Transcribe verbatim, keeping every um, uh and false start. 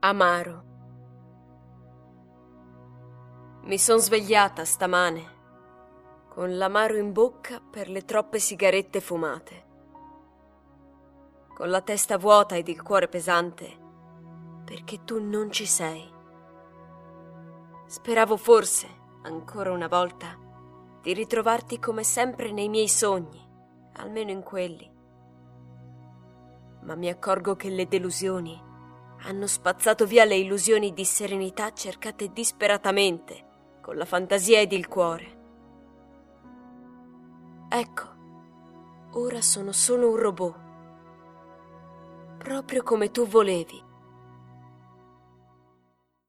Amaro. Mi son svegliata stamane con l'amaro in bocca per le troppe sigarette fumate, con la testa vuota ed il cuore pesante perché tu non ci sei. Speravo forse, ancora una volta, di ritrovarti come sempre nei miei sogni, almeno in quelli. Ma mi accorgo che le delusioni hanno spazzato via le illusioni di serenità cercate disperatamente con la fantasia ed il cuore. Ecco, ora sono solo un robot, proprio come tu volevi.